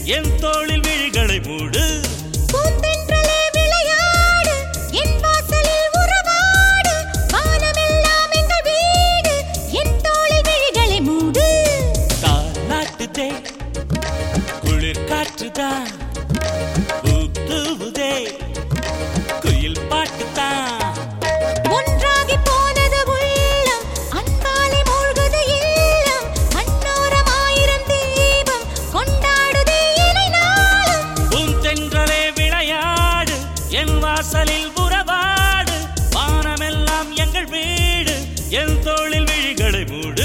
என் தோளில் விழிகளை மூடு. பூந்தென்றலே விளையாடு, என் வாசலில் உறவாடு, வானமெல்லாம் எங்கள் வீடு, என் தோளில் விழிகளை மூடு. தாலாட்டுதே குளிர் காற்றுதான், ஊத்துவுதே குயில் பாட்டுதான். ஒன்றாகி போனது உள்ளம், அன்பாலே மூழ்குது இல்லம், கண்ணோரம் ஆயிரம் தீபம் கொண்டாடுதே இலை நாளும். பூந்தென்றலே விளையாடு, என் வாசலில் உறவாடு, வானமெல்லாம் எங்கள் வீடு, என் தோளில் விழிகளை மூடு.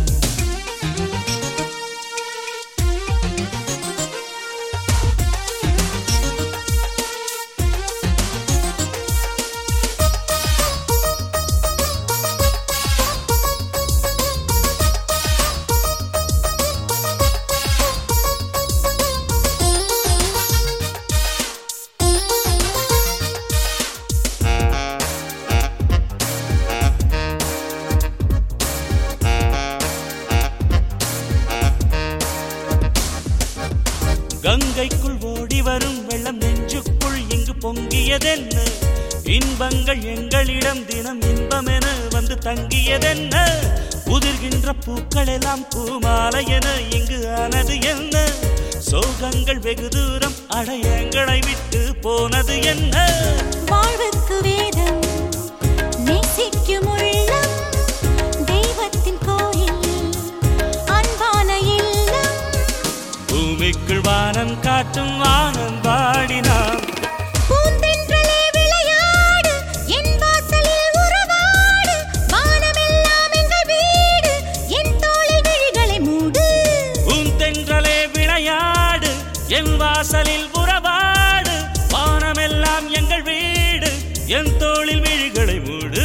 கங்கைக்குள் ஓடி வரும் வெள்ளம் நெஞ்சுக்குள் இங்கு பொங்கியதென்ன, இன்பங்கள் எங்களிடம் தினம் இன்பமென வந்து தங்கியதென்ன, உதிர்கின்ற பூக்கள் எல்லாம் பூமாலை என இங்கு ஆனது என்ன, சோகங்கள் வெகு தூரம் அடையங்களை விட்டு போனது என்ன. வாழ்வுக்கு வேதம் நேசிக்கும் உள்ளம், தெய்வத்தின் கோயில் அன்பான இல்லம், பூமிக்குள் வானம் காட்டும் வானம் வாடினான். பூந்தென்றலே விளையாடு, என் வாசலில் உறவாடு, வானமெல்லாம் எங்கள் வீடு, என் தோளில் விழிகளை மூடு. பூந்தென்றலே விளையாடு, என் வாசலில் உறவாடு, வானமெல்லாம் எங்கள் வீடு, என் தோளில் விழிகளை மூடு.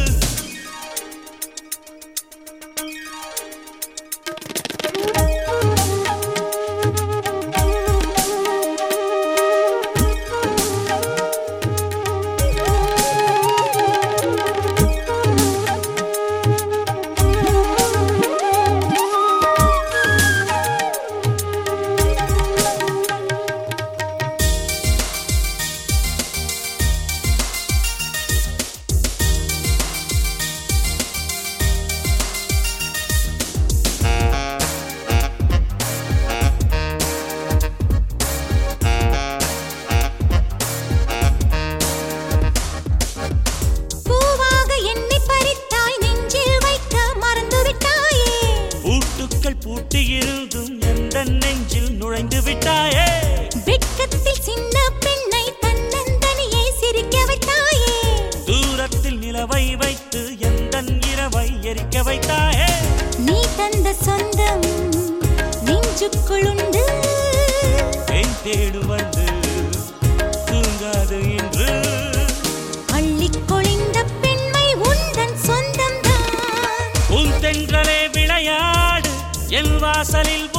பூவாக என்னை பறித்தாய், நெஞ்சில் வைக்க மறந்து விட்டாயே, பூட்டுக்கள் பூட்டியிருந்தும் எந்த நெஞ்சில் நுழைந்து விட்டாயே, வெட்கத்தில் சின்ன பெண்ணை தன்னந்தனியே சிரிக்க வைத்தாயே, தூரத்தில் நிலவை வைத்து எந்த இரவை எரிக்க வைத்தாயே. நீ தந்த சொந்தம் நெஞ்சுக்குள் உண்டு, என் தேடு வந்து தூங்காது இன்று, அள்ளிக் கொழிந்த பெண்மை உந்தன் சொந்தம்தான். பூந்தென்றலே விளையாடு, என் வாசலில்